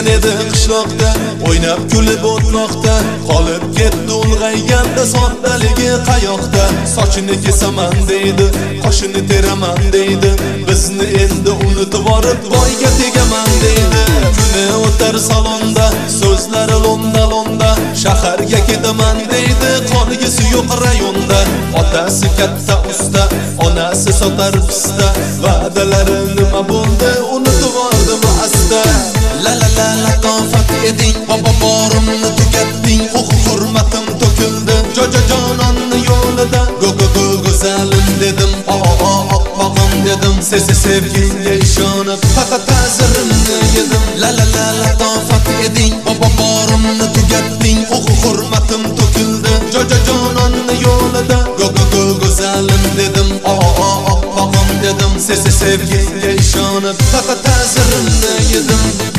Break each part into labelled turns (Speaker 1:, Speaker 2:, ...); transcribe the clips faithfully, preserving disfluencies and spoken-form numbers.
Speaker 1: o'sgan edi qishloqda, o'ynab kulib o'tmoqda. Qolib ketdi ulg'ayganda soddaligi qayoqda. Sochini kesaman deydi, qoshini teraman deydi, bizni endi unutib borib voyga tegaman deydi. Kuni o'tar salonda, so'zlari londa londa, shaharga ketaman deydi, qolgisi yo'q rayonda. Otasi katta usta, onasi sotar pista, va'dalari nima bo'ldi unutib bordimi asta. La la la latofat eding, baba borimni tugatding, o'q hurmatim to'kildi jojo jononni yo'lida. Go go go go'zalim dedim, o o oqqog'im dedim, sesi sevgiga ishonib faqat ta'zirimni yedim. La la la latofat eding, baba borimni tugatding, o'q hurmatim to'kildi jojo jononni yo'lida. Go go go go'zalim dedim, o o oqqog'im dedim, sesi sevgiga ishonib faqat ta'zirimni yedim.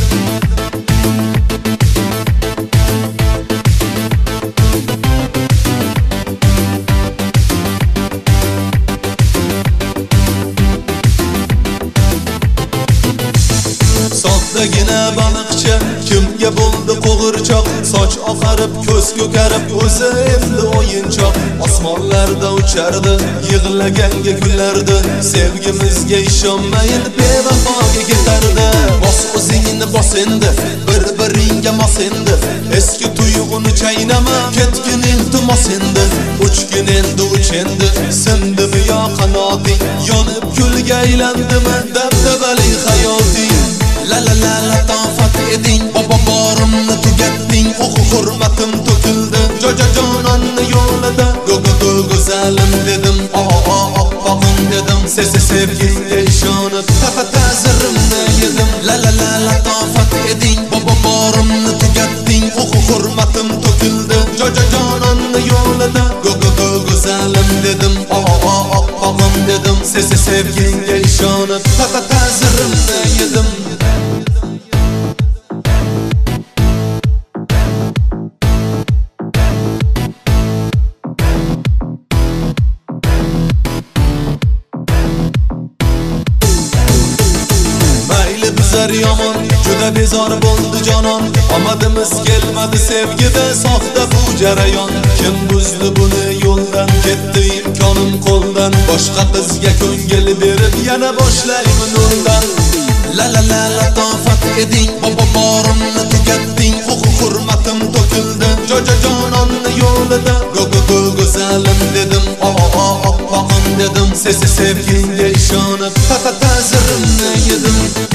Speaker 1: Soddagina baliqcha kimga bo'ldi qo'g'irchoq, soch oqarib ko'z ko'karib o'zi endi o'yinchoq. Osmonlarda uchardi, yig'laganga kulardi, sevgimizga ishonmayin bevafoga ketardi. Bos o'zingni bos endi, bir-biringga mos endi, eski tuyg'uni chaynama, ketgin iltimos endi. Uchgin endi uch endi, sindimi yo qanoting, yonib kulga aylandimi dabdabali hayoting. La la la latofat eding, baba borimni tugatding, o'q hurmatim to'kildi jojo jononni yo'lida. Go go go go'zalim dedim, o o oqqog'im dedim, sesi sevgiga ishonib faqat ta'zirimni yedim. La la la latofat eding, baba borimni tugatding, o'q hurmatim to'kildi jojo jononni yo'lida. Go go go go'zalim dedim, o o oqqog'im dedim, sesi sevgiga ishonib faqat ta'zirimni yedim. Yomon, juda bezor bo'ldi jonon, omadimiz kelmadi sevgida, soxta bu jarayon. Kim buzdi buni yo'ldan, ketdi imkonim qo'ldan, boshqa qizga ko'ngil berib yana boshlayman undan. La la la latofat eding, baba borimni tugatding, o'q hurmatim to'kildi jojo jononni yo'lida. Go go go go'zalim dedim, o o oqqog'im dedim, sesi sevgiga ishonib faqat ta'zirimni yedim.